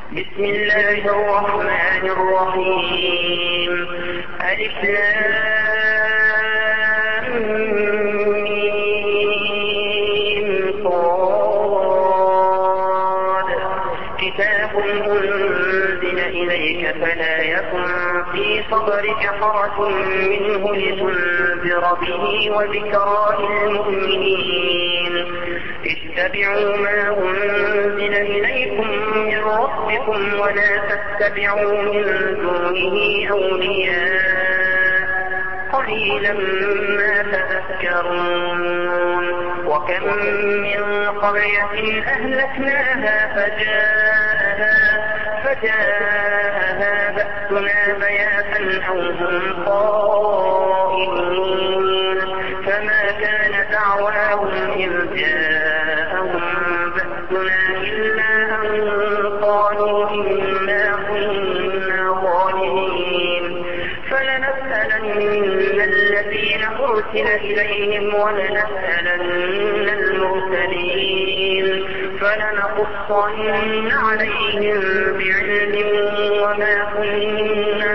بسم الله الرحمن الرحيم. ألف لام ميم صاد. كتاب أنزل إليك فلا يكن في صدرك حرج منه لتنذر به وذكرى للمؤمنين. اتبعوا ما أنزل إليكم من ربكم ولا تتبعوا من دونه أولياء قليلا ما تذكرون. وكم من قرية أهلكناها فجاءها بأسنا بياتا أو هم قائلون. فما كان دعواهم إذ جاءهم بأسنا إلا أن قالوا إنا كنا ظالمين. فلنسألن الذين أرسل إليهم ولنسألن المرسلين. فلنقصن عليهم بعلم وما كنا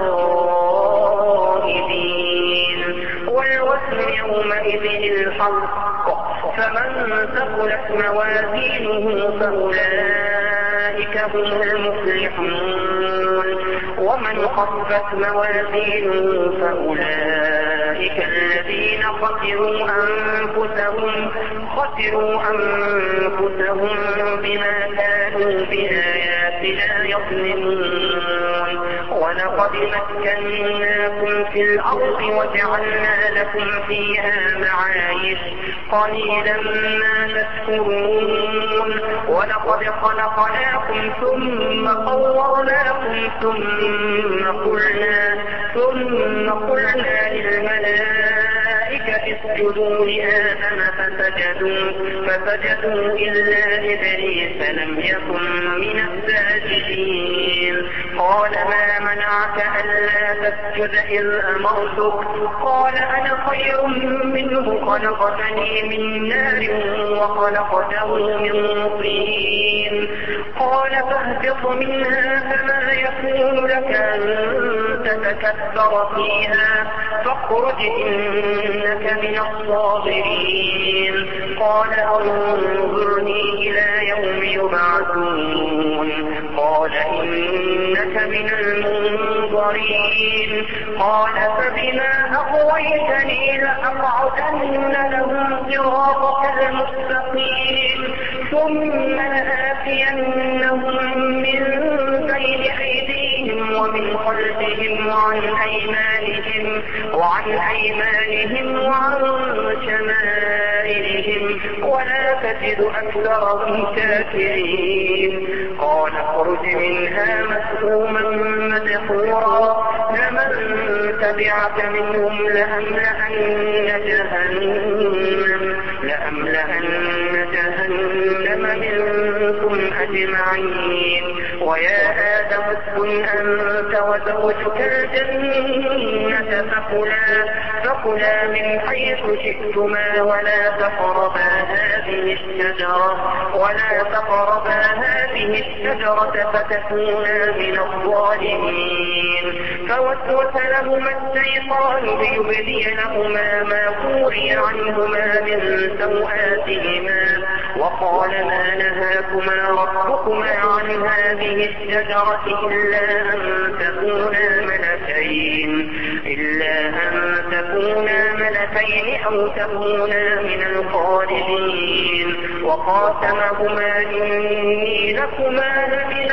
غائبين. والوزن يومئذ الحق. فمن ثقلت موازينه فأولئك هم المفلحون. ومن خفت موازينه فأولئك الذين خسروا أنفسهم بما كانوا بآياتنا يظلمون. ولقد مكناكم في الأرض وجعلنا لكم فيها معايش قليلا ما تشكرون. ولقد خلقناكم ثم صورناكم ثم قلنا للملائكة اسجدوا لآدم فسجدوا إلا إبليس لم يكن من الساجدين. قال ما منعك ألا تسجد إذ أمرتك؟ قال أنا خير منه خلقتني من نار وخلقته من طين. قال فاهبط منها فما يكون لك أن تتكبر فيها فاخرج إنك من الصاغرين. قال انظرني إلى يوم يبعثون. قال إنك من المنظرين. قال فبما أغويتني لأقعدن لهم صراطك المستقيم ثم لآتينهم من بين أيديهم ومن خلفهم وعن أيمانهم وعن شمائلهم ولا تجد أكثرهم شاكرين. قال اخرج منها مسؤوما مدحورا لمن تبعك منهم لأملأن جهنم منكم أجمعين. ويا آدم اسكن أنت وزوجك الجنة فكلا من حيث شئتما ولا تقربا هذه الشجرة فتكونا من الظالمين. فوسوس لهما الشيطان ليبدي لهما ما وري عنهما من سوآتهما وقال ما نهاكما ربكما عن هذه الشجرة إلا أن تكونا ملكين أو تكونا من الخالدين. وقاسمهما إني لكما لمن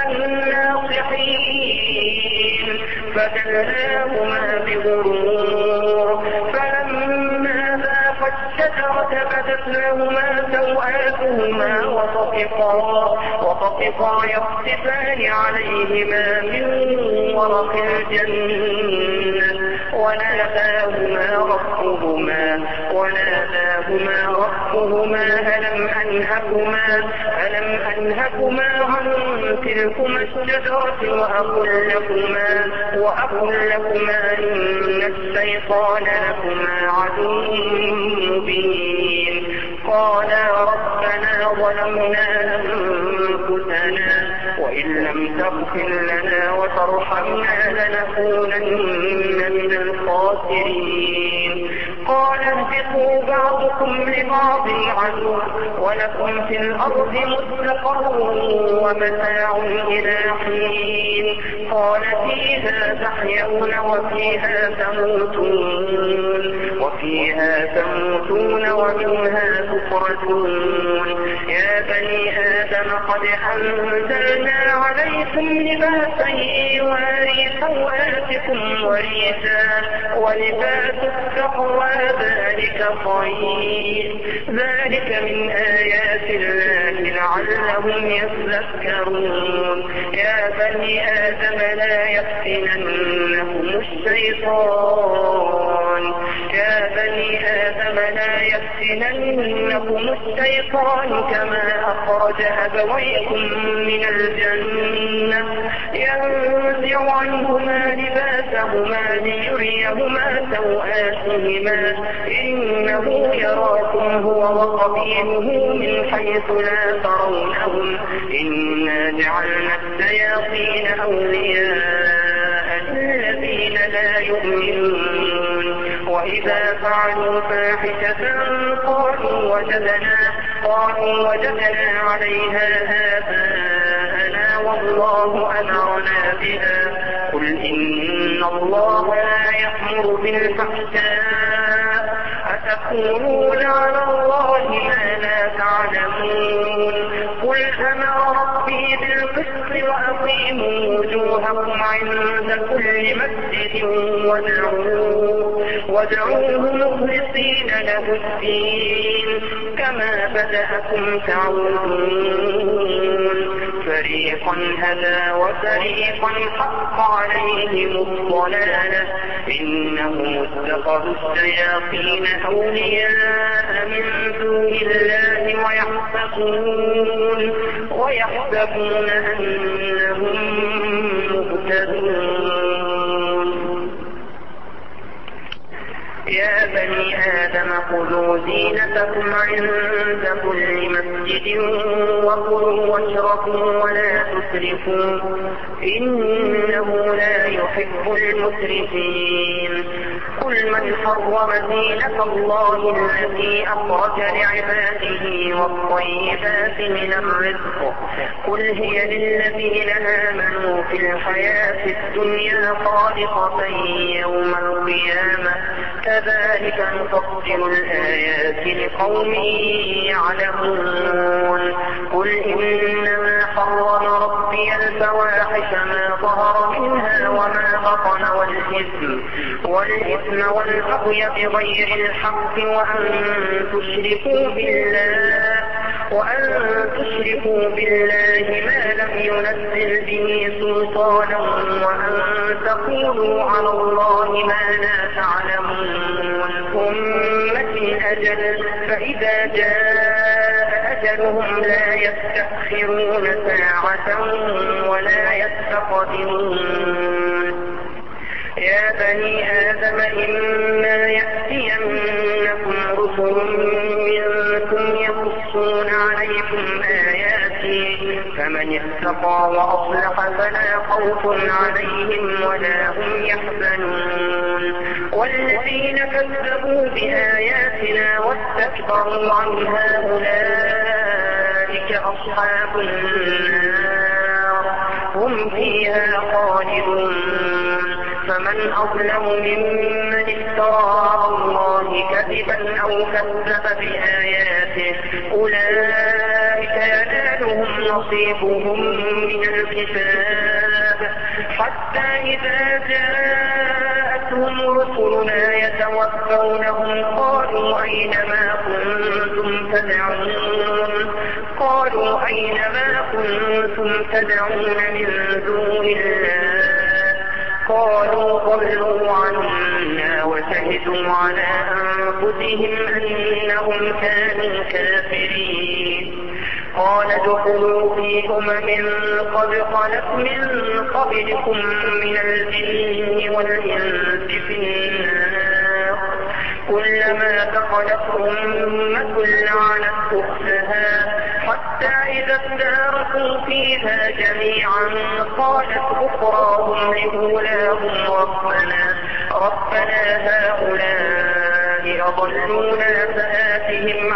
الناصحين. فدلاهما بغرور فلما ذاقا الشجرة بدت لهما سوآتهما وطفقا يخصفان عليهما من ورق الجنة وناداهما ربهما ألم أنهكما عن تلكما الشجرة وأقل لكما إن الشيطان لكما عدو مبين. قالا ربنا ظلمنا أنفسنا وإن لم تغفر لنا وترحمنا لنكونن من الخاسرين. قال اهبطوا بعضكم لبعض عدو ولكم في الأرض مستقر ومتاع إلى حين. قال فيها تحيون وفيها تموتون ومنها تخرجون. يا بني آدم قد أنزلنا عليكم لباسا يواري سوآتكم وريشا ولباس التقوى ذلك خير. ذلك من آيات الله لعلهم يذكرون. يا بني آدم لا يفتننكم الشيطان كما أخرج أبويكم من الجنة ينزع عنهما لباسهما ليريهما سوآتهما إنه يراكم هو وقبيله من حيث لا ترونهم إنا جعلنا الشياطين أولياء الذين لا يؤمنون. وإذا فعلوا فاحشة قالوا وجدنا عليها آباءنا والله أمرنا بها. قل إن الله لا يأمر بالفحشاء أتقولون على الله ما لا تعلمون. قل أمر ربي بالقسط وأقيموا وجوهكم عند كل مسجد وادعوه مخلصين له الدين كما بدأكم تعودون. فريقا هدى وفريقا حق عليهم الضلالة إنهم اتخذوا الشياطين أولياء من دون الله ويحسبون أنهم مهتدون. يا بني آدم خذوا زينتكم عند كل مسجد وكلوا واشربوا ولا تسرفوا إنه لا يحب المسرفين. قل من حرم زينة الله التي أخرج لعباده والطيبات من الرزق قل هي للذين آمنوا في الحياة الدنيا خالصة يوم القيامة كذلك نفصل الآيات لقوم يعلمون. قل إنما حرم ربي الفواحش ما ظهر منها وما بطن والإثم والبغي بغير الحق وأن تشركوا بالله ما لم ينزل به سلطانا وأن تقولوا على الله ما لا تعلمون. ثم الأجل فإذا جاء أجلهم لا يستأخرون ساعة ولا يستقدمون. يا بني آدم إما يأتينكم رسل منكم يقصون عليكم آياتي فمن اتقى وأصلح فلا خوف عليهم ولا هم يحزنون. والذين كذبوا بآياتنا واستكبروا عنها أولئك أصحاب النار هم فيها خالدون. فمن أظلم ممن افترى على الله كذبا أو كذب بآياته أولئك ينالهم نصيبهم من الكتاب حتى إذا جاءتهم رسلنا يتوفونهم قالوا أين ما كنتم تدعون من دون الله قالوا ضلوا عنا وشهدوا على أنفسهم أنهم كانوا كافرين. قال ادخلوا في قد خلت من قبلكم من الجن والإنس في النار كلما دخلت أمة لعنت أختها حتى حتى إذا اداركوا فيها جميعا قالت أخراهم لأولاهم ربنا هؤلاء أضلونا فآتهم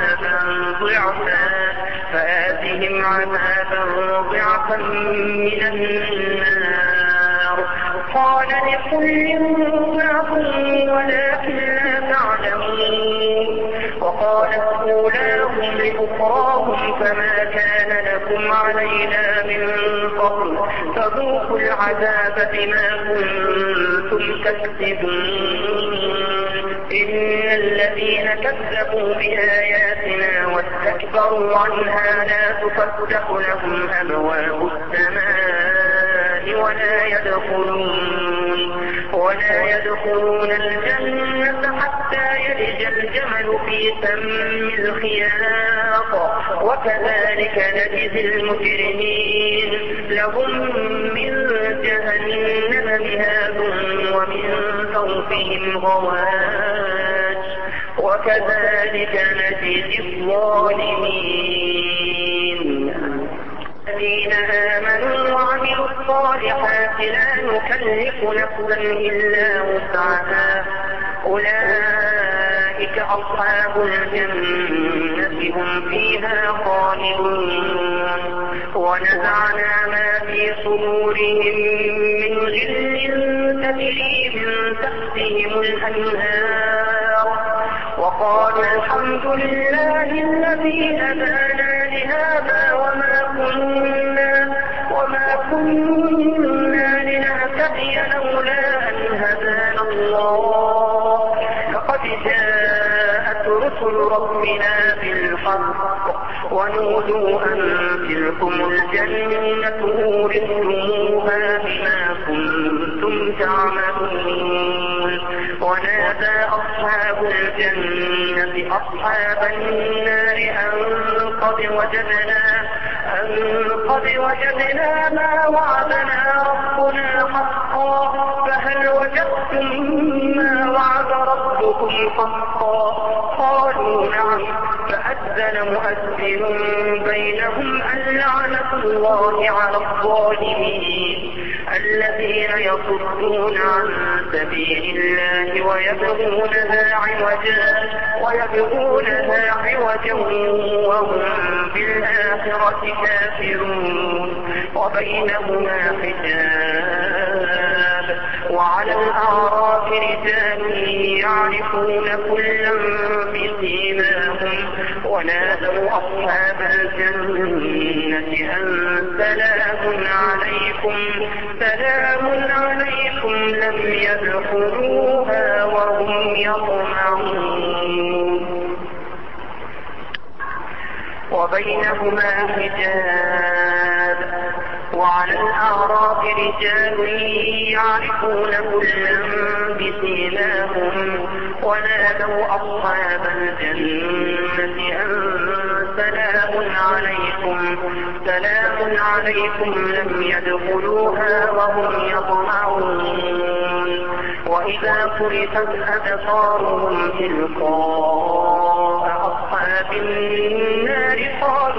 عذابا ضعفا من النار. قال لكل ضعف ولكن لا تعلمون. وقالت أولاهم لأخراهم فما كان لكم علينا من فضل فذوقوا العذاب بما كنتم تكسبون. إن الذين كذبوا بآياتنا واستكبروا عنها لا تفتح لهم أبواب السماء ولا يدخلون الجنة حتى يلج الجمل في سم الخياط وكذلك نجزي المجرمين. لهم من جهنم مهاد ومن فوقهم غواش وكذلك نجزي الظالمين. الذين آمنوا وعملوا الصالحات لا نكلف نفسا إلا وسعها أولئك أصحاب الجنة هم فيها خالدون. ونزعنا ما في صدورهم من غل تجري من تحتهم الأنهار وقالوا الحمد لله الذي هدانا لهذا وما كنا لنهتدي لولا أن هدانا الله. لقد جاءت رسل ربنا بالحق ونودوا أن تلكم الجنة أورثتموها بما كنتم تعملون. ونادى أصحاب الجنة أصحاب النار أن قد وجدنا ما وعدنا ربنا حقا فهل وجدتم ما وعد ربكم حقا؟ قالوا نعم. فأذن مؤذن بينهم أن لعنة الله على الظالمين الذين يصدون عن سبيل الله ويبغونها عوجا وهم بالآخرة كافرون. وبينهما حجاب وعلى الأعراف رجال يعرفون كلا بسيماهم ونادوا أصحاب الجنة أن سلام عليكم لم يدخلوها وهم يطمعون. وبينهما حجاب وعلى الأعراف رجال يعرفون كلا بسيماهم ونادوا أصحاب الجنة أن سلام عليكم لم يدخلوها وهم يطمعون. وإذا صرفت أبصارهم تلقاء أصحاب النار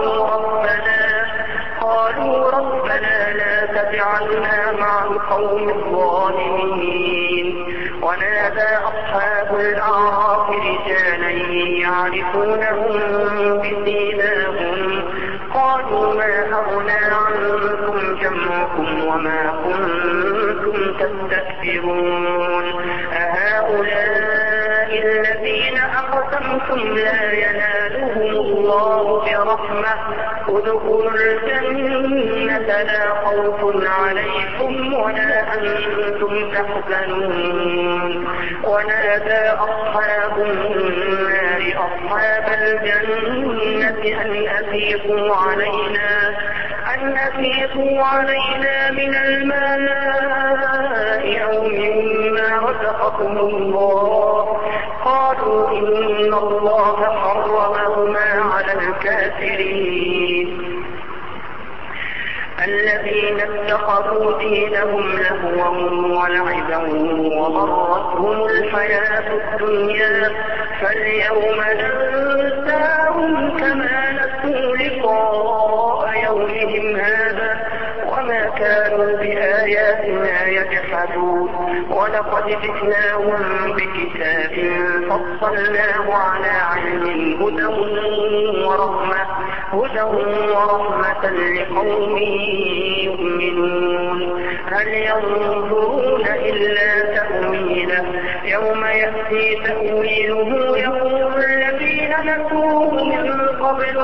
قالوا ربنا لا تجعلنا مع القوم الظالمين. ونادى أصحاب الأعراف رجالا يعرفونهم بسيماهم قالوا ما أغنى عنكم جمعكم وما كنتم تستكبرون أهؤلاء الذين أقسمتم لا ينالهم الله برحمة ادخلوا الجنة لا خوف عليكم ولا أنتم تحزنون. ونادى أصحاب النار أصحاب الجنة أن أفيضوا علينا من الماء أو مما رزقكم الله. قالوا إن الله حرمهما على الكافرين الذين اتخذوا دينهم لهوا ولعبا وغرتهم الحياة الدنيا فاليوم ننساهم كما نسوا لقاء وما كانوا بآياتنا يجحدون ولقد جئناهم بكتاب فصلناه على علم هدى ورحمة لقوم يؤمنون هل ينظرون إلا تأويله يوم يأتي تأويله يقول الذين نسوه من قبل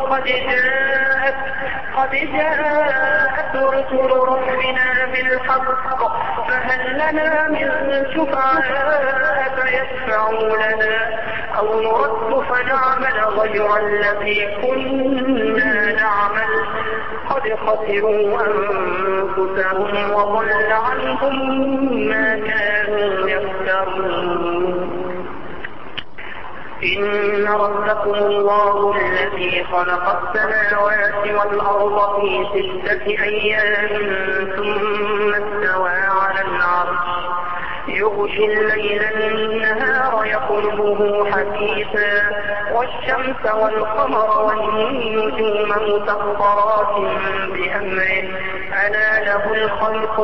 قد جاءت رسل ربنا بالحق فهل لنا من شفعاء فيشفعوا لنا أو نرد فنعمل غير الذي كنا نعمل قد خسروا أنفسهم وضل عنهم ما كانوا يفترون إن ربكم الله الذي خلق السماوات والأرض في 6 أيام ثم استوى على العرش يغشي الليل النهار يطلبه حثيثا والشمس والقمر والنجوم مسخرات بأمره ألا له الخلق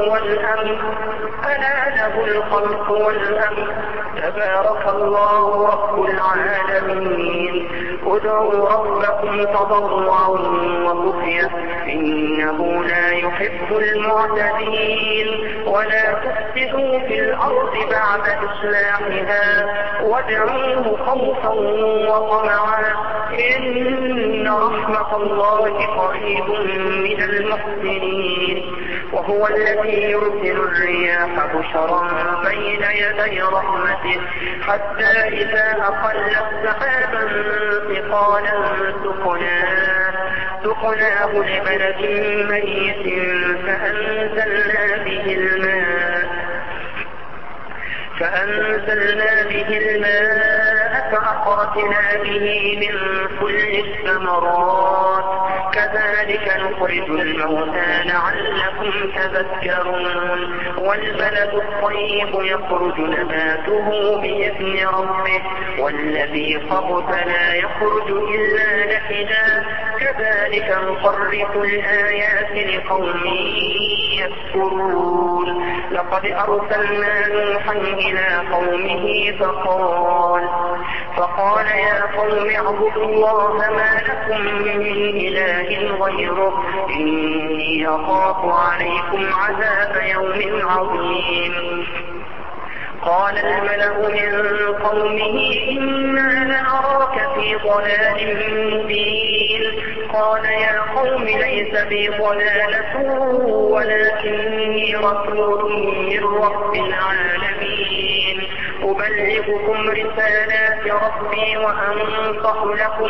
والأمر تبارك الله رب العالمين ادعوا ربكم تضرعا وخفية إنه لا يحب المعتدين ولا تفسدوا في الأرض بعد إصلاحها وادعوه خوفا وطمعا إن رحمة الله قريب من المحسنين وهو الذي يرسل الرياح بشرا بين يدي رحمته حتى إذا أقلت سحابا ثقالا سقناه لبلد ميت فأنزلنا به الماء فأخرجنا به من كل الثمرات كذلك نخرج الموتى لعلكم تذكرون والبلد الطيب يخرج نباته بإذن ربه والذي خبث لا يخرج إلا نكدا كذلك نصرف الآيات لقوم يذكرون لقد أرسلنا نوحا إلى قومه فقال يا قوم اعبدوا الله ما لكم من إله غيره إني أخاف عليكم عذاب يوم عظيم قال الملأ من قومه إنا لنراك في ضلال مبين قال يا قوم ليس بي ضلالة ولكني رسول من رب العالمين أبلغكم رسالات ربي وأنصح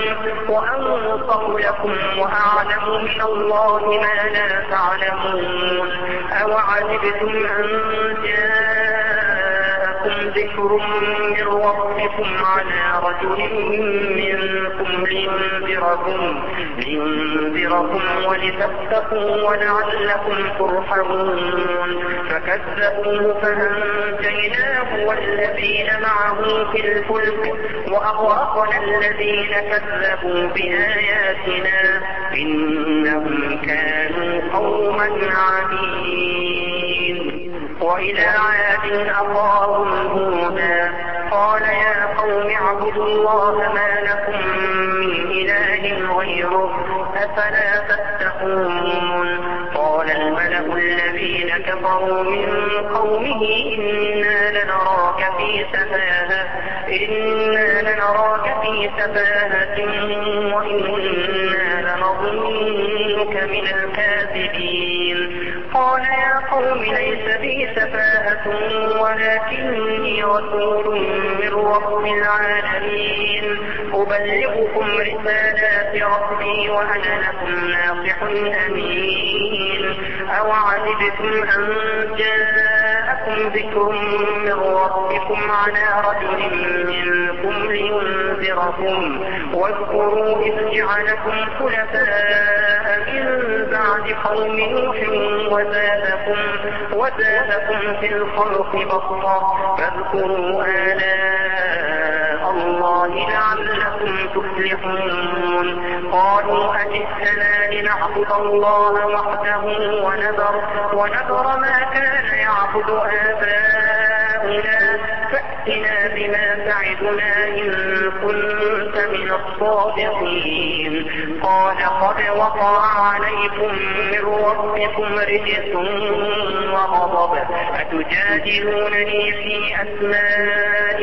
لكم وأعلم من الله ما لا تعلمون أوعجبتم أن جاءكم ذكر من ربكم على رجل منكم لينذركم ولتتقوا ولعلكم ترحمون فكذبوه فأنجيناه والذين معه في الفلك وأغرقنا الذين كذبوا بآياتنا إنهم كانوا قوما عمين وإلى عاد أخاهم هودا قال يا قوم اعبدوا الله ما لكم من إله غيره أفلا تتقون قال الملأ الذين كفروا من قومه إنا لنراك في سفاهة وإنا لنظنك من الكاذبين قال يا قوم ليس بي سفاهة ولكني رسول من رب العالمين أبلغكم رسالات ربي وأنا لكم ناصح أمين أوعجبتم أن جاءكم ذكر من ربكم على رجل منكم لينذركم واذكروا إذ جعلكم خلفاء من بعد قوم نوح وزادكم في الخلق بسطة فاذكروا آلاء الله لعلكم تفلحون. قالوا أجئتنا لنعبد الله وحده ونذر ما كان يعبد آباؤنا فأتنا بما تعدنا إن كنت من الصادقين. قال قد وقع عليكم من ربكم رجس وغضب أتجادلونني في أسماء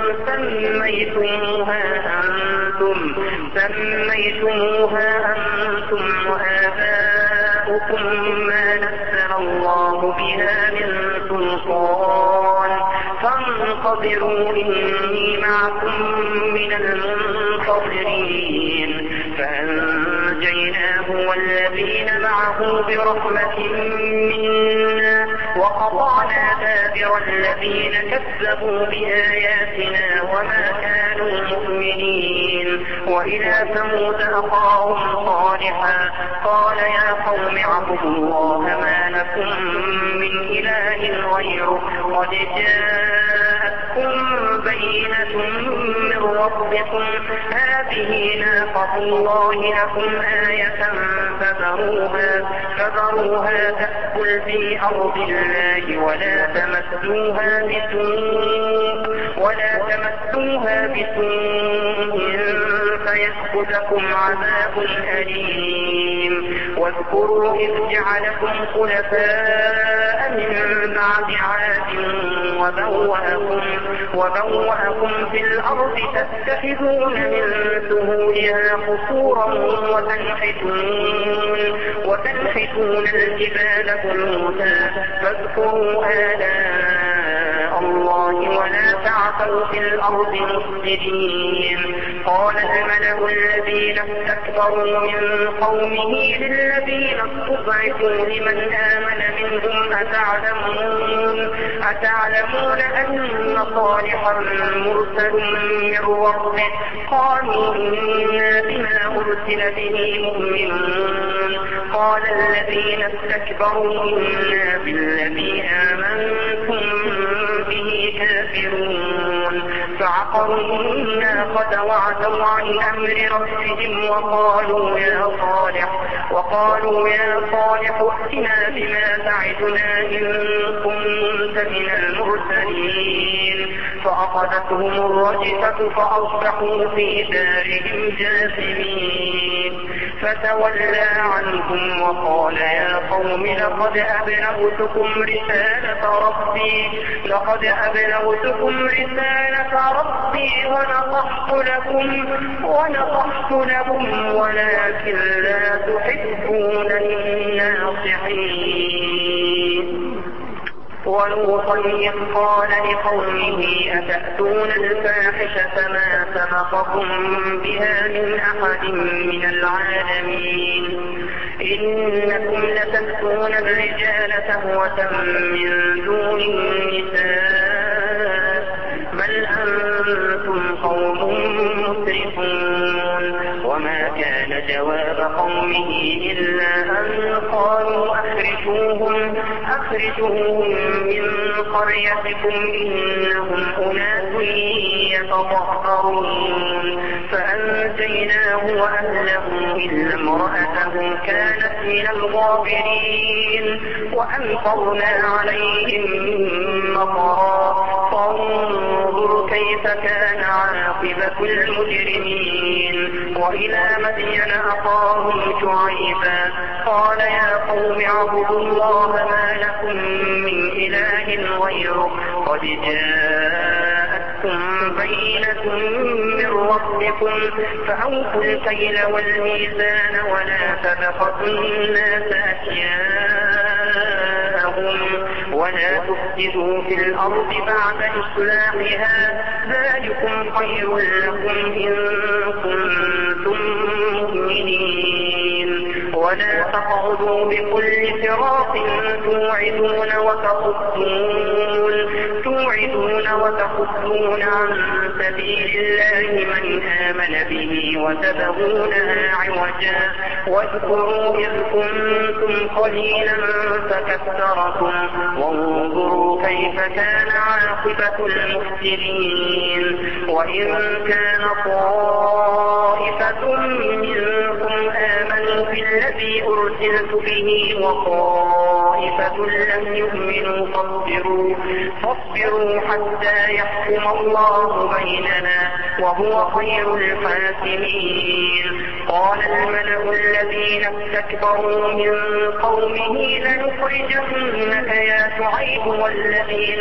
سميتموها أنتم وآباؤكم ما نزل الله بها من سلطان فانتظروا إني معكم من المنتظرين. فأنجيناه والذين معه برحمة منا وقطعنا دابر الذين كذبوا بآياتنا وما كانوا مؤمنين. وإلى ثمود أخاهم صالحا قال يا قوم اعبدوا الله ما لكم من إله غيره قد جاءتكم بينة من ربكم هذه ناقة الله لكم آية فذروها تأكل في أرض الله ولا تمسوها بسوء فيأخذكم عذاب أليم. واذكروا إذ جعلكم خلفاء من بعد عاد وبوأكم في الأرض تتخذون من سهولها قصورا وتنحتون الجبال بيوتا فاذكروا آلاء الله ولا تعثوا في الأرض مفسدين. قال الملأ الذين استكبروا من قومه للذين استضعفوا لمن آمن منهم أتعلمون أن صالحا مرسل من ربه قالوا إنا بما أرسل به مؤمنون. قال الذين استكبروا إنا بالذي آمنتم به كافرون. فعقروا الناقة وعتوا عن أمر ربهم وقالوا يا صالح ائتنا بما تعدنا إن كنت من المرسلين. فأخذتهم الرجفة فأصبحوا في دارهم جاثمين. فتولى عنهم وقال يا قوم لقد أبلغتكم رسالة ربي ونصحت لكم ولكن لا تحبون الناصحين. ولوطا إذ قال لقومه أتأتون الفاحشة ما سبقكم بها من أحد من العالمين إنكم لتأتون الرجال شهوة من دون النساء بل أنتم قوم مسرفون. وما كان جواب قومه إلا أن قالوا أخرجوهم من قريتكم إنهم أناس يتطهرون. فأنجيناه وأهله إلا امرأته كانت من الغابرين وأمطرنا عليهم مطرا فانظر كيف كان عاقبة المجرمين. وإلى مدين أخاهم شعيبا قال يا قوم اعبدوا الله ما لكم من إله غيره قد جاءتكم بينة من ربكم فأوفوا الكيل والميزان ولا تبخسوا الناس أشياءهم ولا تفسدوا في الأرض بعد إصلاحها ذلكم خير لكم إن كنتم مؤمنين. ولا تقعدوا بكل صراط توعدون وتصدون عن سبيل الله من آمن به وتبغونها عوجا واذكروا إذ كنتم قليلا فكثركم وانظروا كيف كان عاقبة المفسدين وإن كان طائفة منكم آمنوا بالذي أرسلت به وطائفة لم يؤمنوا فاصبروا حتى يحكم الله بيننا وهو خير الحاكمين. قال الملأ الذين استكبروا من قومه لنخرجنك يا شعيب والذين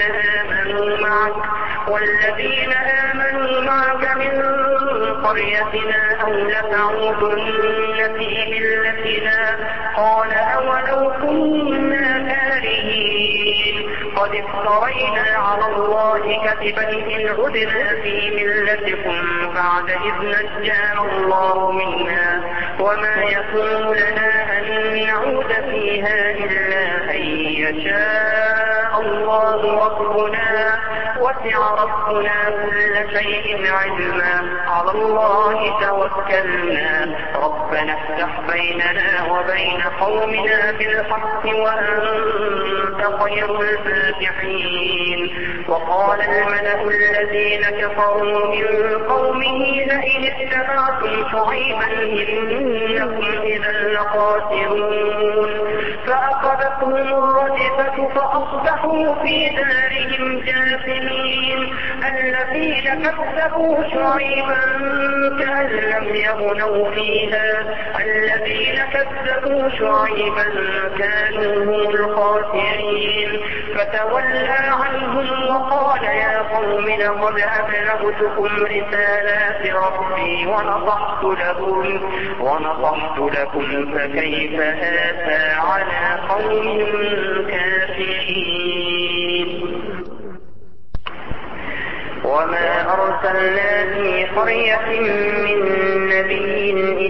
آمنوا معك من قريتنا أو لتعودن في ملتنا قال أولو كنا كارهين قد افترينا على الله كذبا إن عدنا في ملتكم بعد إذ نجانا الله منا وما يكون لنا أن نعود فيها إلا أن يشاء الله ربنا وسع ربنا كل شيء علما على الله توكلنا ربنا افتح بيننا وبين قومنا بالحق وأنت خير الفاتحين. وقال الملأ الذين كفروا من قومه لئن اتبعتم شعيبا إنكم إذا لخاسرون فأخذتهم الرجفة فأصبحوا في دارهم جاثمين. الذين كذبوا شعيبا كأن لم يغنوا فيها الذين كذبوا شعيبا كانوا هم الخاسرين فتولى عنهم وقال يا قوم لقد أبلغتكم رسالات ربي ونصحت لكم فكيف آسى على قوم كافرين. وما أرسلنا في قرية من نبي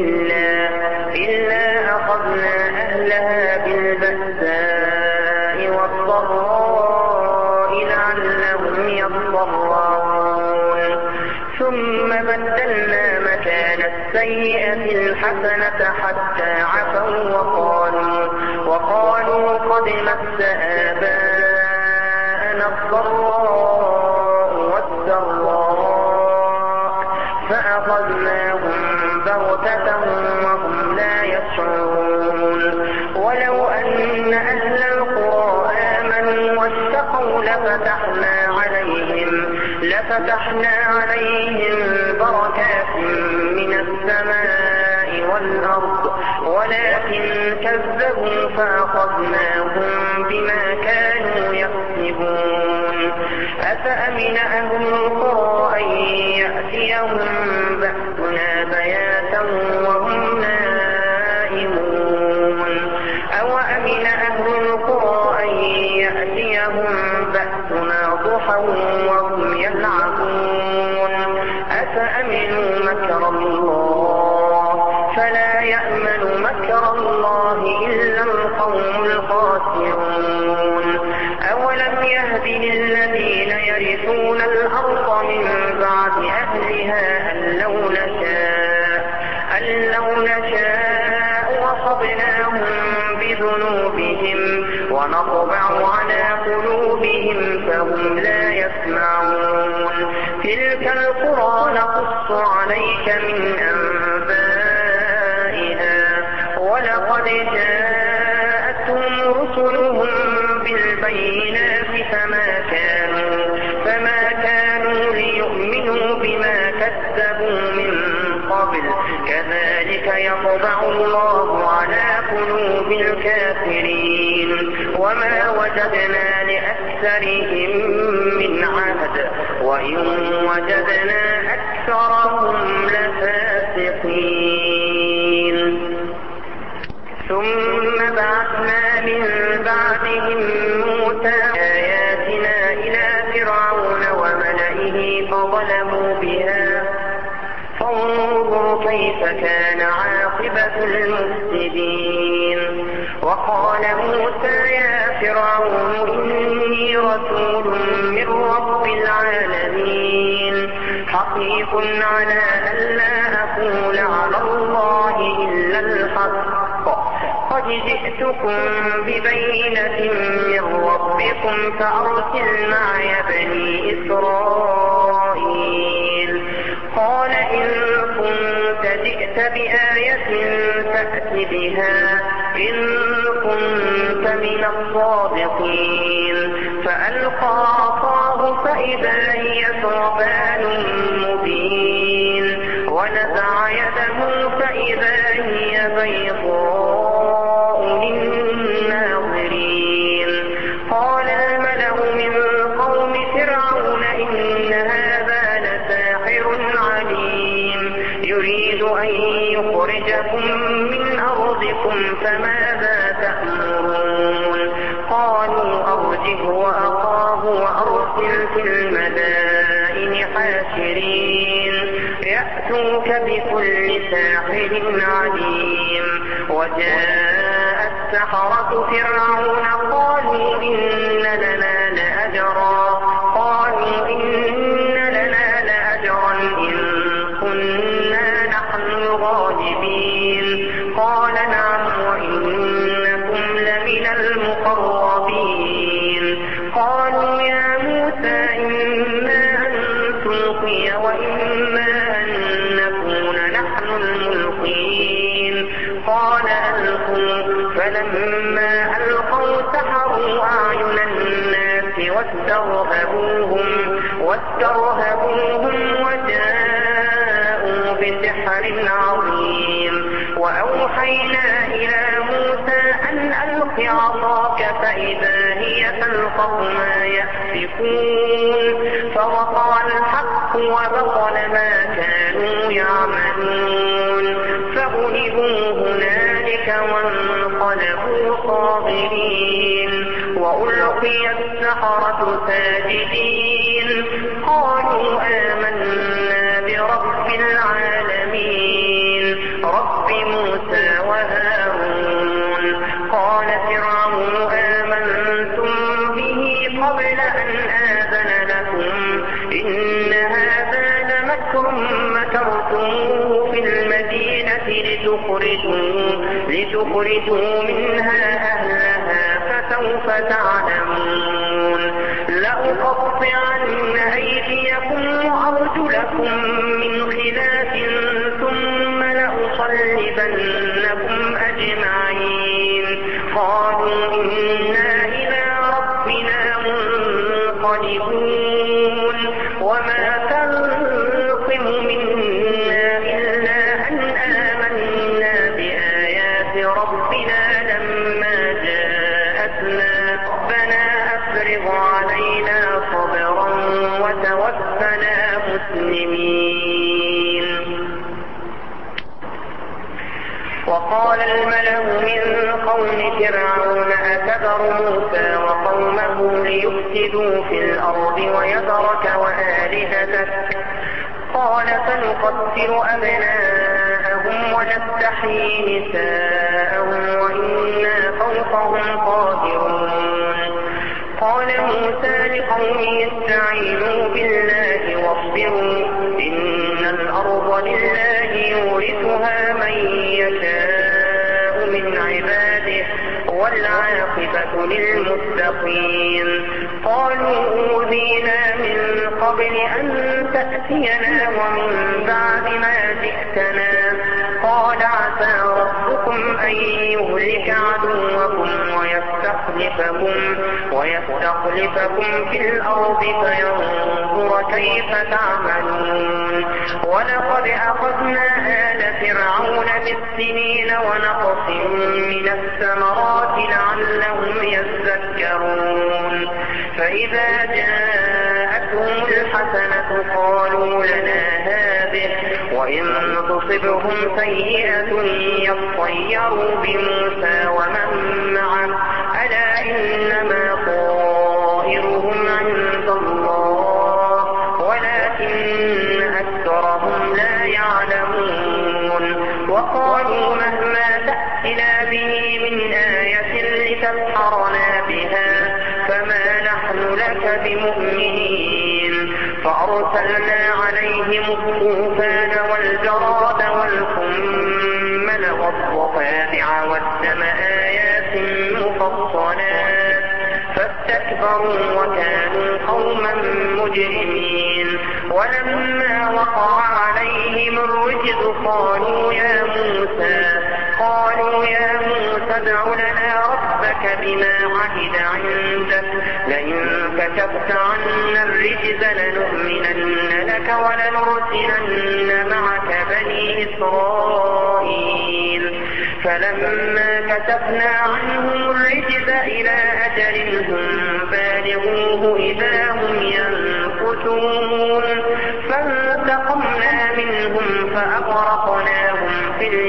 إلا أخذنا أهلها بالبأساء والضراء لعلهم يضرعون ثم بدلنا مكان السيئة الحسنة حتى عفوا وقالوا قد مس آباءنا الضراء والسراء فأخذناهم بغتة وهم لا يشعرون. ولو أن أهل القرى آمنوا واتقوا لفتحنا عليهم بركات من السماء والأرض ولكن كذبوا فأخذناهم بما كانوا يكسبون. أفأمن أهل القرى أن يأتيهم بأسنا بياتا وهم نائمون أوأمن أهل القرى أن يأتيهم بأسنا ضحى وهم يلعبون. أفأمنوا مكر الله فلا يأمن مكر الله إلا القوم الخاسرون. أولم يهد للذين يرثون الأرض من بعد أهلها أن لو نشاء وصبناهم بذنوبهم ونطبع على قلوبهم فهم لا يسمعون. تلك القرى نقص عليك من أنبائها ولقد جاءتهم رسلهم بالبينات فما كانوا ليؤمنوا بما كذبوا من قبل كذلك يطبع الله على قلوب الكافرين. وما وجدنا لأكثرهم من عهد وإن وجدنا أكثرهم لفاسقين. ثم بعثنا من بعدهم موسى آياتنا إلى فرعون وملئه فظلموا بها فانظر كيف كان عاقبة المفسدين. وقال موسى يا فرعون إني رسول من رب العالمين حقيق على ألا أقول جئتكم ببينة من ربكم فأرسل معي بني إسرائيل. قال إن كنت جئت بآية فأت بها إن كنت من الصادقين. فألقى عصاه فإذا هي ثعبان مبين ونزع يده فإذا هي بيضاء للناظرين. قال الملأ من قوم فرعون إن هذا لساحر عليم يريد أن يخرجكم من أرضكم فماذا تأمرون. قالوا أرجه وأخاه وأرسل في المدائن حاشرين يأتوك بكل ساحر عليم. وجاء السحرة فرعون قالوا إن لنا لأجرا إن كنا نحن الغالبين. قال نعم وإنكم لمن المقربين. قالوا يا موسى إما أن تلقي وإما أن نكون نحن الملقين. قال ألقوا. فلما ألقوا سحروا أعين الناس واسترهبوهم وجاءوا بسحر عظيم. وأوحينا إلى موسى أن ألق عصاك فإذا هي تلقف ما يأفكون. فوقع الحق وبطل ما كانوا يعملون. فغلبوا هنالك وانقلبوا صاغرين. وألقي السحرة ساجدين قالوا آمنا برب العالمين رب موسى وهارون. قال فرعون آمنتم به قبل أن آذن لكم إن هذا لمكر مكرتموه في المدينة لتخرجوا منها أهلها فسوف تعلمون. لأقطعن أيديكم وأرجلكم من خلاف ثم لأصلبنكم أجمعين. قالوا إنا إلى ربنا منقلبون. وما تنقم منا إلا أن آمنا بآيات ربنا لما جاءتنا. ربنا أفرغ علينا صبرا وتوفنا مسلمين. وقال الملأ من قوم فرعون أتذر موسى وقومه ليفسدوا في الأرض ويذرك وآلهتك. قال سنقتل أبناءهم ونستحيي نساءهم وإنا فوقهم قاهرون. قال موسى لقومه استعينوا بالله واصبروا إن الأرض لله يورثها من يشاء من عباده والعاقبة للمتقين. قالوا أوذينا من قبل أن تأتينا ومن بعد ما جئتنا. قال عسى ربكم أن يهلك عدوكم ويستخلفكم في الأرض فينظر كيف تعملون. ولقد أخذنا آل فرعون بالسنين ونقص من الثمرات لعلهم يذكرون. فإذا جاءتهم الحسنة قالوا لنا هذه وإن تصبهم سيئة يطيروا بموسى ومن معه ألا إنما طائرهم عند الله ولكن أكثرهم لا يعلمون. وقالوا مهما تأتنا به من آية لتسحرنا بها فما نحن لك بمؤمنين. فأرسلنا عليهم الطوفان والجراد والقمل والضفادع والدم آيات فاستكبروا وكانوا قوما مجرمين. ولما وقع عليهم الرجز قالوا يا موسى ادع لنا ربك بما عهد عندك لئن كشفت عنا الرجز لنؤمنن لك ولنرسلن معك بني إسرائيل. فلما كشفنا عنهم الرجز إلى أجل هم بالغوه إذا هم ينكثون فانتقمنا منهم فأغرقناهم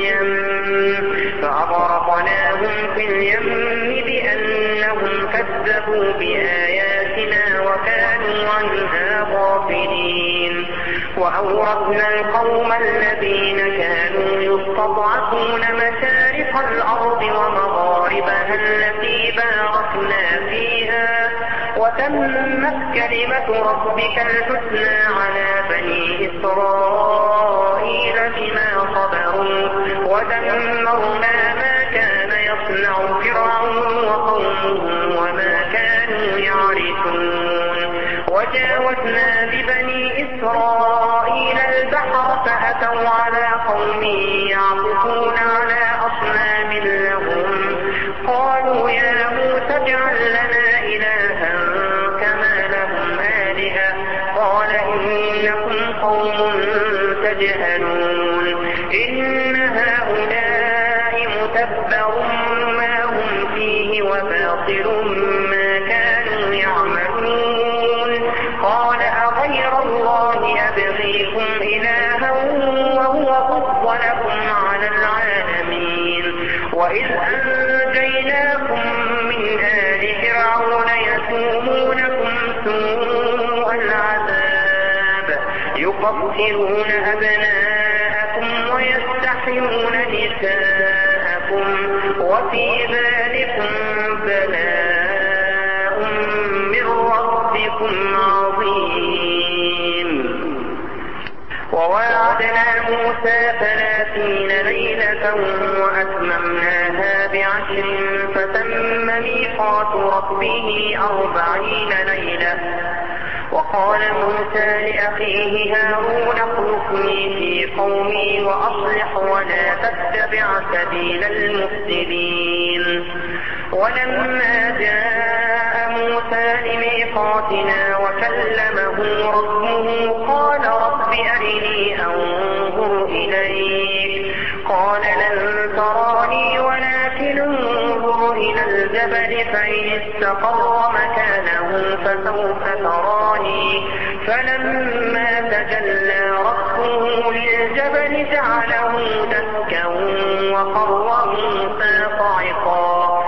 في اليم بأنهم كذبوا بآياتنا وكانوا عنها غافلين. وأورثنا القوم الذين كانوا يستضعفون مشارق الأرض ومغاربها التي باركنا فيها وتمت كلمة ربك الحسنى على بني إسرائيل بما صبروا ودمرنا ما كان يصنع فرعون وقومه وما كانوا يعرفون. وجاوزنا ببني إسرائيل البحر فأتوا على قوم يعكفون على أصنام لهم قالوا يا موسى اجعل لنا إلها كما لهم آلهة قال إنكم قوم تجهلون. إن هؤلاء متبر ما هم فيه وباطل ما كانوا يعملون. قال أغير الله أبغيكم إلها وهو فضلكم على العالمين. وإذ أنجيناكم من آل فرعون يسومونكم سوء العذاب يقتلون أبناءكم ويستحيون نساءكم وفي ذلكم بلاء من ربكم عظيم. وواعدنا موسى 30 ليلة وأتممناها ب10 فتم ميقات ربه 40 ليلة. وقال موسى لأخيه هارون اخلفني في قومي وأصلح ولا تتبع سبيل المفسدين. ولما جاء موسى لميقاتنا وكلمه ربه قال رب أرني أنظر إليك قال لن تراني ولكن انظر إلى الجبل فإن استقر مكانه فسوف تراني. فلما تجلى ربه للجبل جعله دكا وخر موسى صعقا.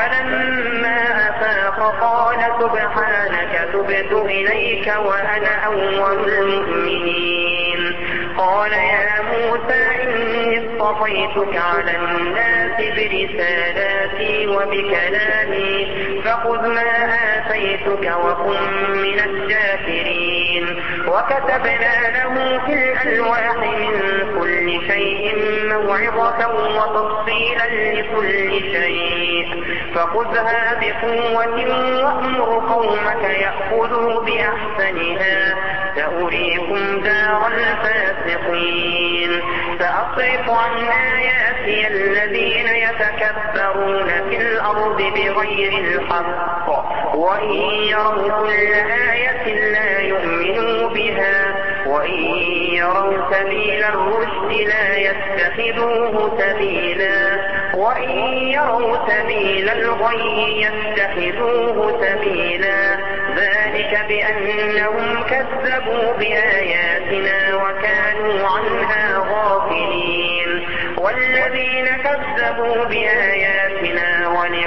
فلما أفاق قال سبحانك تبت إليك وأنا أول المؤمنين. قال يا موسى إني اصطفيتك على الناس برسالاتي وبكلامي فخذ ما آتيتك وكن من الشاكرين. وكتبنا له في الألواح من كل شيء موعظة وتفصيلا لكل شيء فخذها بقوة وأمر قومك يأخذوا بأحسنها سأريكم دار الفاسقين. سأصرف عن آياتي الذين يتكبرون في الأرض بغير الحق وإن يروا كل آية لا يؤمنوا بها وإن يروا سبيل الرشد لا يتخذوه سبيلا وإن يروا سبيل الغي يتخذوه سبيلا. ذلك بأنهم كذبوا بآياتنا وكانوا عنها غافلين. والذين كذبوا بآياتنا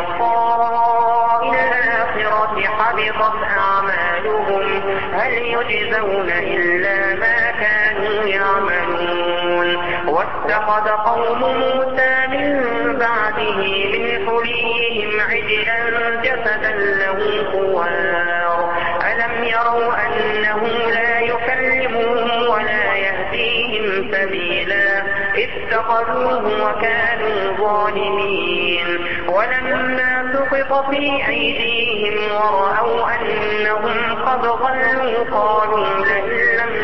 ولقاء الآخرة حبطت أعمالهم هل يجزون إلا ما كانوا يعملون. واتخذ قوم موسى من بعده من حليهم عجلا جسدا له خوار ألم يروا أنه لا يكلمهم ولا يهديهم سبيلا اتخذوه وكانوا ظالمين. ولما سقط في أيديهم ورأوا أنهم قد ضلوا قالوا لئن لم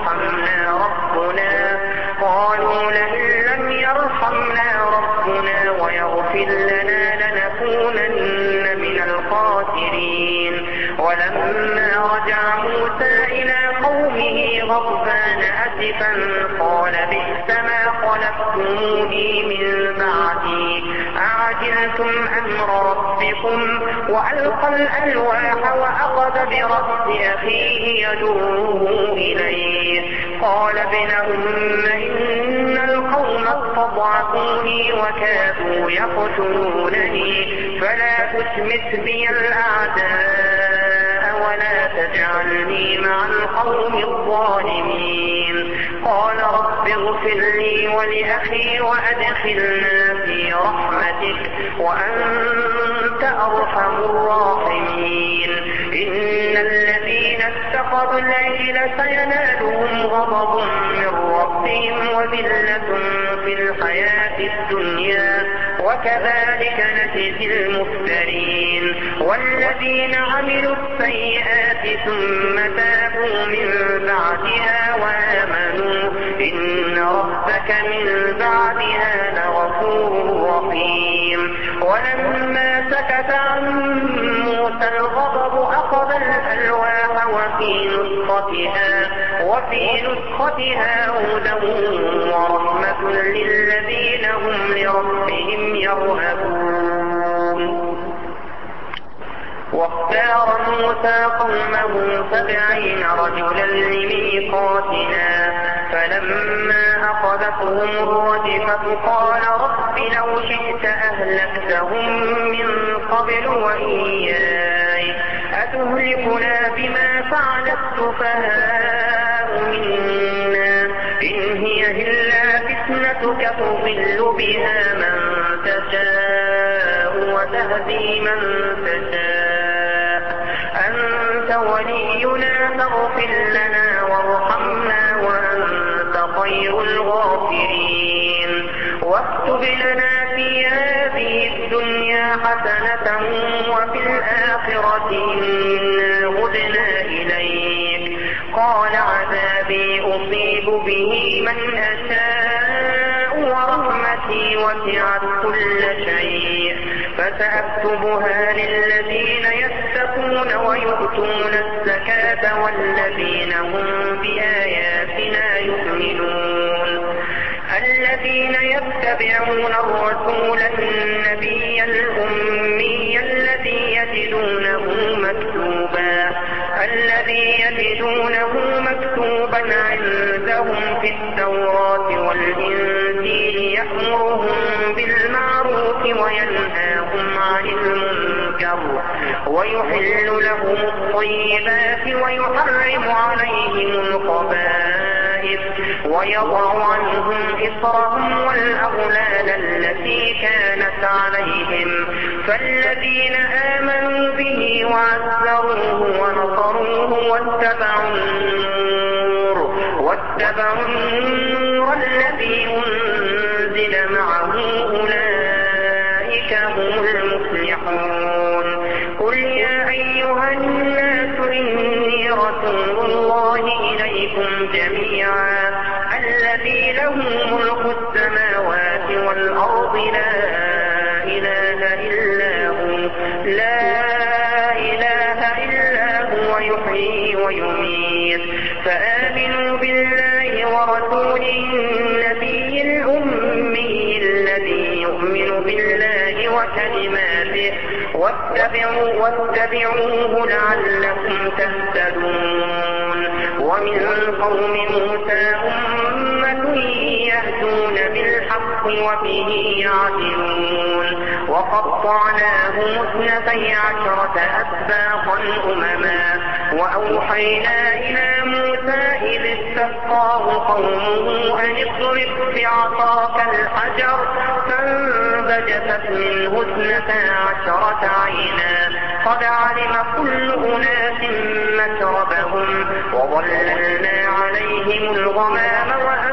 يرحمنا ربنا ويغفر لنا لنكونن من الخاسرين. ولما رجع موسى إلى قومه غضبان أسفا قال بئس ما خلفتموني من بعدي أعجلتم أمر ربكم. وألقى الألواح وأخذ برأس أخيه يجره إليه قال ابن أم إن القوم استضعفوني وكادوا يقتلونني فلا تشمت بي الأعداء ولا تجعلني مع القوم الظالمين. قال رب اغفر لي ولأخي وأدخلنا في رحمتك وأنت أرحم الراحمين. إن الذين اتقوا العجل سينالهم غضب من ربهم وذلة في الحياة الدنيا وكذلك نجزي المفترين. والذين عملوا السيئات ثم تابوا من بعدها وآمنوا إن ربك من بعدها لغفور رحيم. ولما سكت عن موسى الغضب أخذ الألواح وفي نسختها هدى ورحمة للذين هم لربهم يرهبون. واختار موسى قومه 70 رجلا لميقاتنا فلما أخذتهم الرجفة قال رب لو شئت أهلكتهم من قبل وإياي أتهلكنا بما فعل السفهاء منا إن هي إلا فتنتك تضل بها من تشاء وتهدي من تشاء أنت ولينا فاغفر لنا وارحمنا وأنت خير الغافرين. واكتب لنا في هذه الدنيا حسنة وفي الآخرة إنا هدنا إليك. قال عذابي أصيب به من أشاء ورحمتي وسعت كل شيء فسأكتبها للذين يتقون ويؤتون الزكاة والذين هم بآياتنا يؤمنون. الذين يتبعون الرسول النبي الأمي الذي يجدونه مكتوبا عندهم في التوراة والإنجيل يأمرهم بالمعروف وينهاهم عن المنكر ويحل لهم الطيبات ويحرم عليهم الخبائث ويضع عنهم إصرهم والأغلال التي كانت عليهم. فالذين آمنوا به وعزروه ونصروه واتبعوا النور الذي أنزل معه أولئك هم المفلحون. قل يا أيها الناس إني رسول الله إليكم جميعا الذي له ملك السماوات والأرض لا إله إلا هو يحيي ويميت. فآمنوا بالله ورسوله النبي الأمي الذي يؤمن بالله وكلماته واتبعوه لعلكم تهتدون. ومن قوم موسى أمة يهدون بالحق وبه يعدلون. وقطعناهم 12 أسباطا أمما وأوحينا إلى موسى إذ استسقاه قومه أن اضرب بعصاك الحجر فانبجست منه 12 عينا قد علم كل أناس مشربهم وظللنا عليهم الغمام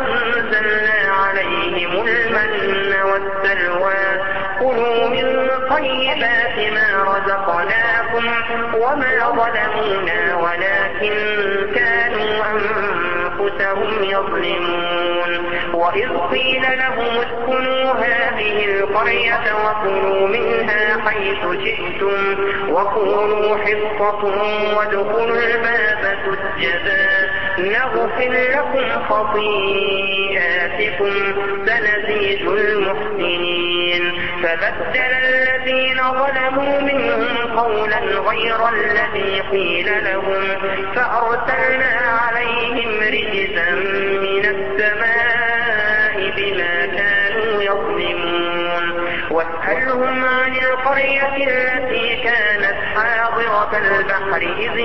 وأنزلنا عليهم المن والسلوى كلوا من طيبات ما رزقناكم وما ظلمونا ولكن كانوا أنفسهم يظلمون. وإذ قيل لهم اسكنوا هذه القرية وكلوا منها حيث شئتم وقولوا حطة وادخلوا الباب سجدا نغفر لكم خطيئاتكم سنزيد المحسنين. فبدل الذين ظلموا منهم قولا غير الذي قيل لهم فأرسلنا عليهم رجزا من السماء بما كانوا يظلمون. واسألهم عن القرية التي كانت حاضرة البحر إذ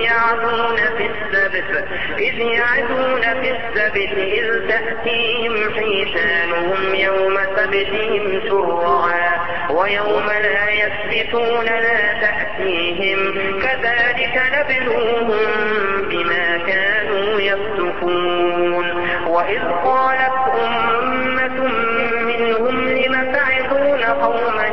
يعدون في السبت إذ تأتيهم حيتانهم يوم سبتهم شرعا ويوم لا يسبتون لا تأتيهم كذلك نبلوهم بما كانوا يفسقون. وإذ قالت أمة منهم لم تعظون قوما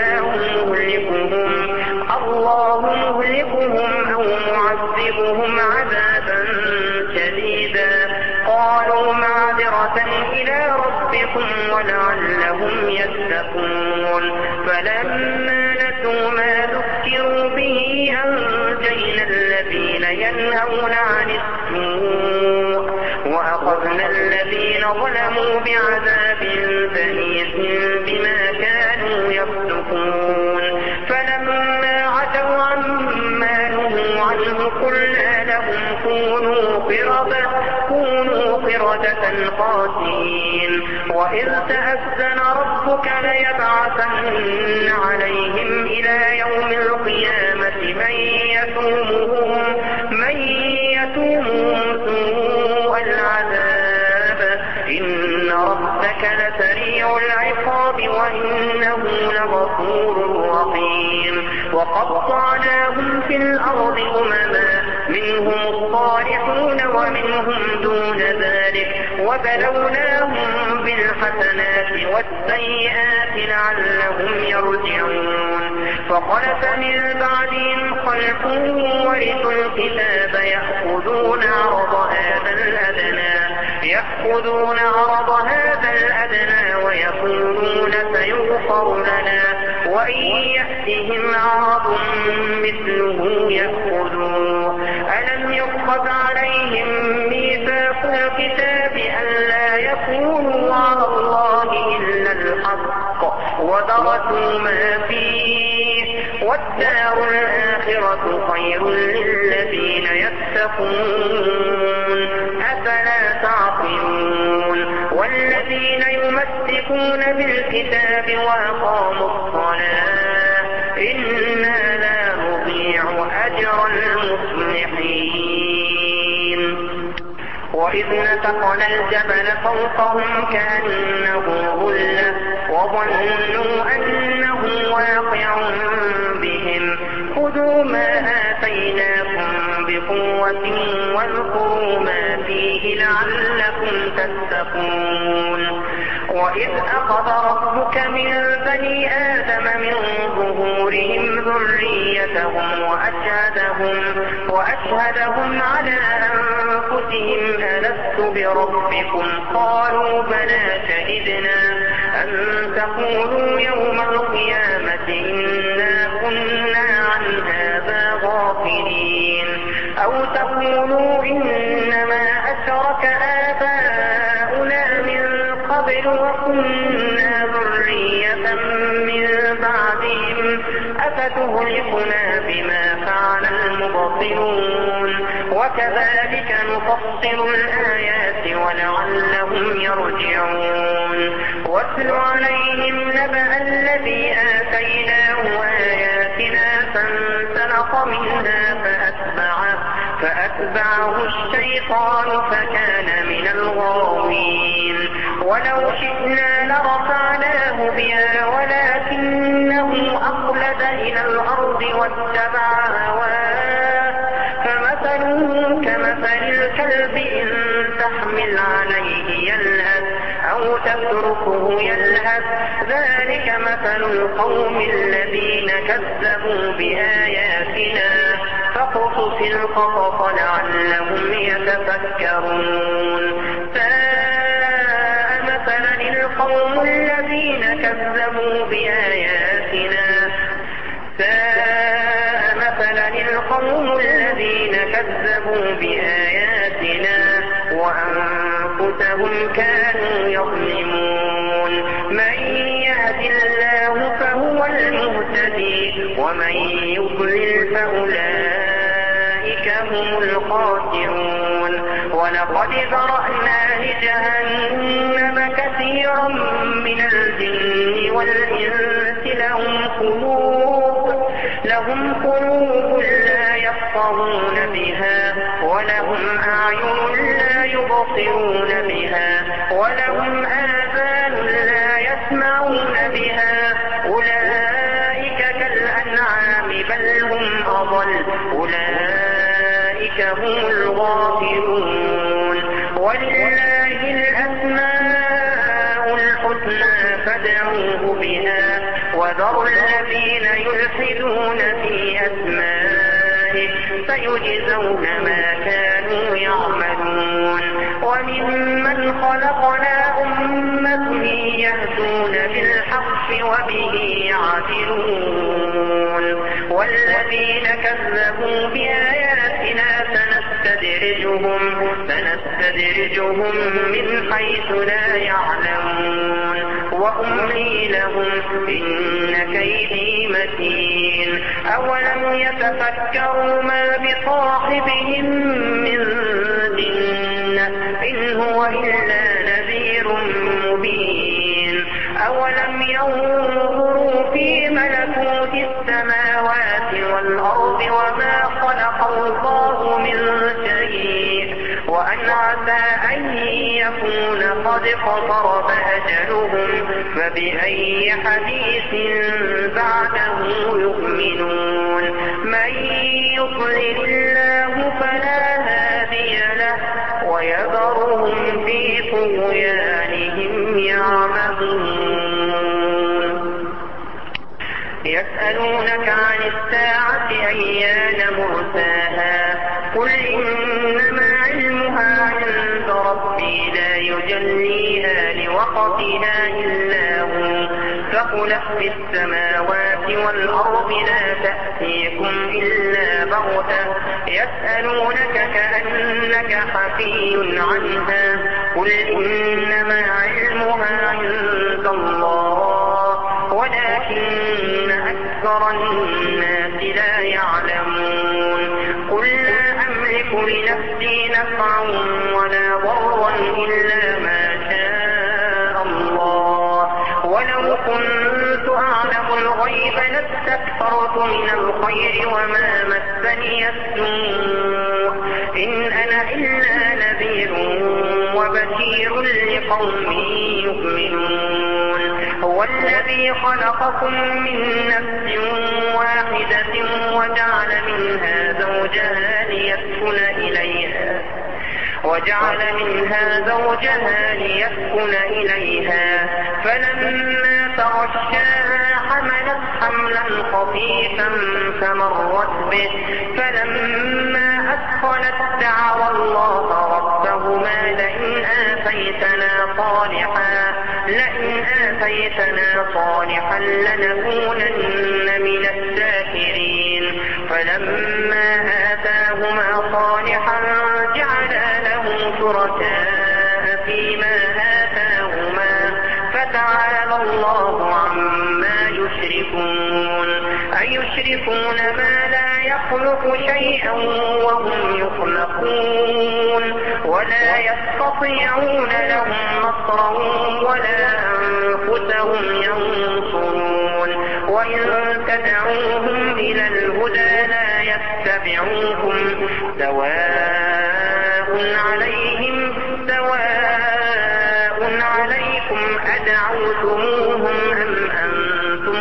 الله مهلكهم أو معذبهم عذابا شديدا قالوا معذرة إلى ربكم ولعلهم يتقون. فلما نسوا ما ذكروا به أنجينا الذين ينهون عن السوء وأخذنا الذين ظلموا بعذاب بئيس بما كانوا يفسقون. فلما عتوا عما نهوا عنه قلنا لهم كونوا قردة خاسئين. وإذ تأذن ربك ليبعثن عليهم إلى يوم القيامة من يسومهم سوء العذاب إن ربك لسريع العقاب وإنه لغفور رحيم. وقطعناهم في الأرض أمما منهم الصالحون ومنهم دون ذلك وبلوناهم بالحسنات والسيئات لعلهم يرجعون. فخلف من بعدهم خلف ورثوا الكتاب يأخذون عرض هذا الأدنى ويقولون سيغفر لنا وإن يأتهم عرض مثله يأخذوه. ألم يؤخذ عليهم ميثاق الكتاب ألا يقولوا على الله إلا الحق ودرسوا ما فيه والدار الآخرة خير للذين يتقون أفلا تعقلون. والذين يمسكون بالكتاب وأقاموا الصلاة إنا لا نضيع أجر المصلحين. وإذ نتقنا الجبل فوقهم كأنه ظلة وظنوا أنه واقع بهم خذوا ما آتيناكم بقوة واذكروا ما فيه لعلكم تتقون. وإذ أخذ ربك من بني آدم من ظهورهم ذريتهم وأشهدهم على أنفسهم ألست بربكم قالوا بلى شهدنا أن تقولوا يوم القيامة إنا كنا عن هذا غافلين أو تقولوا إنما أشرك آباؤنا من قبل وكنا ذرية من بعدهم أفتهلكنا بما فعل المبطلون وكذلك نفصل الآيات ولعلهم يرجعون. واتل عليهم نبأ الذي آتيناه آياتنا فانسلخ منها فأتبعه الشيطان فكان من الغاوين. ولو شئنا لرفعناه بها ولكنه أخلد إلى الأرض واتبع هواه فمثله كمثل الكلب إن تحمل عليه يلهث أو تتركه يلهث ذلك مثل القوم الذين كذبوا بآياتنا فاقصص القصص لعلهم يتفكرون. ساء مثلا القوم الذين كذبوا بآياتنا وأنفسهم كانوا يظلمون. من يهد الله فهو المهتدي ومن يضلل فأولئك هم الخاسرون. ولقد ذرأنا لجهنم كثيرا من الجن والإنس لهم قلوب لا يفقهون بها ولهم أعين لا يبصرون بها ولهم آذان لا يسمعون بها أولئك كالأنعام بل هم أضل أولئك هم الغافلون. ولله الأسماء الحسنى فادعوه بها وذروا الذين يلحدون في أسمائه سيجزون ما كانوا يعملون. وممن خلقنا أمة يهدون بالحق وبه يعدلون. والذين كذبوا بآياتنا سنستدرجهم من حيث لا يعلمون وأملي لهم إن كيدي متين. أولم يتفكروا ما بصاحبهم من جنة إن هو إلا نذير مبين. أولم ينظروا في ملكوت السماوات والأرض وما خلق الله من شيء وأن عسى أن يكون قد اقترب أجلهم فبأي حديث بعده يؤمنون. من يضلل الله فلا هادي له ويذرهم في طغيانهم يعمهون. يسألونك عن الساعة أيان مرساها قل إنما علمها عند ربي لا يجليها لوقتها إلا هو ثقلت في السماوات والأرض لا تأتيكم إلا بغتة يسألونك كأنك حفي عنها قل إنما علمها عند الله ولكن أكثر الناس لا يعلمون. قل لا أملك لنفسي نفعا ولا ضرا إلا ما شاء الله ولو كنت أعلم الغيب لاستكثرت من الخير وما مسني السوء إن أنا إلا نذير وبشير لقوم يؤمنون. هو الذي خلقكم من نفس واحدة وجعل منها زوجها ليسكن إليها فلما تغشاها حملت حملا خفيفا فمرت به فلما أثقلت دعوا الله ربهما لئن آتيتنا صالحا لنكونن من الشاكرين. فلما آتاهما صالحا جعلا له شركاء فيما آتاهما فتعالى الله عما يشركون. أيشركون ما لا يخلق شيئا وهم يخلقون ولا يستطيعون لهم نصرا ولا أنفسهم ينصرون. وإن تدعوهم إلى الهدى لا يتبعوكم سواء عليكم أدعوتموهم أم أنتم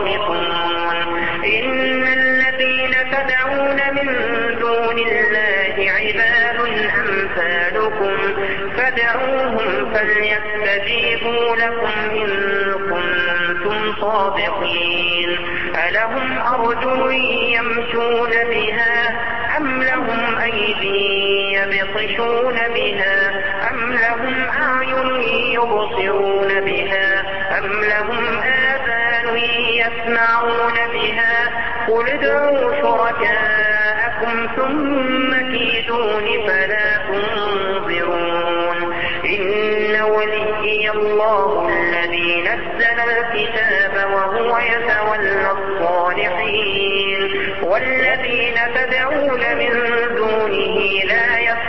صامتون. إن الذين تدعون من دون الله الله عباد أمثالكم فادعوهم فليستجيبوا لكم إن كنتم صادقين ألهم أرجل يمشون بها أم لهم أيدي يبطشون بها أم لهم أعين يبصرون بها أم لهم آذان يسمعون بها قل ادعوا شركاءكم ثم كيدون فلا تنظرون إن وليي الله الذي نزل الكتاب وهو يتولى الصالحين والذين تدعون من دونه لا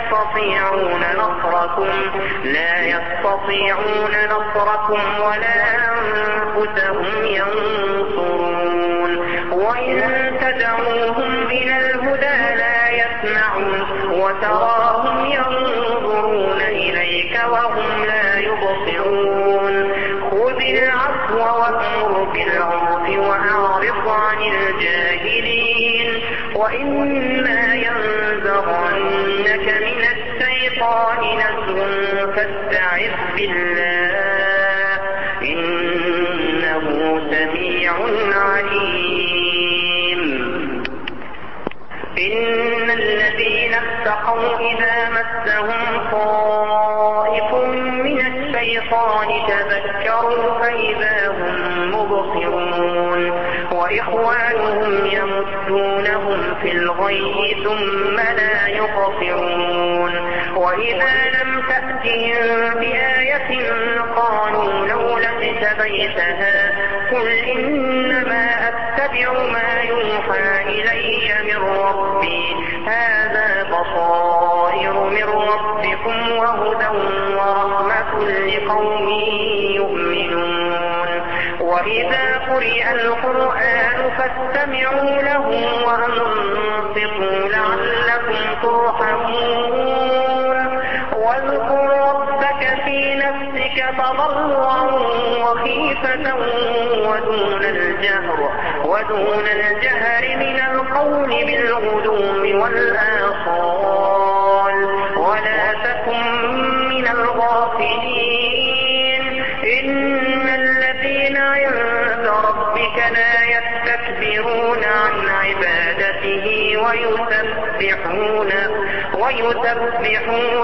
يستطيعون نصركم ولا أنفسهم ينصرون وإن تدعوهم إلى الهدى لا يسمعون وتراهم ينظرون إليك وهم لا يبصرون خذ العفو وأمر بالعرف وأعرض عن الجاهلين وإما ينزغنك من الشيطان نزغ فاستعذ بالله إنه سميع عليم إن الذين اتقوا إذا مسهم طائف من الشيطان تذكروا فإذا هم مبصرون وإخوانهم يمدونهم في الغي ثم لا يقصرون وإذا لم تأتهم بآية قالوا لولا اجتبيتها قل إنما أتبع ما يوحى إلي من ربي هذا بصائر من ربكم وهدى ورحمة لقوم يؤمنون وإذا قرئ القرآن فاستمعوا له وأنصتوا لعلكم ترحمون واذكر ربك في نفسك تضرعا وخيفة ودون الجهر من القول بالغدو والآصال ولا تكن من الغافلين إن الذين عند ربك لا يستكبرون عن عبادته ويسبحونه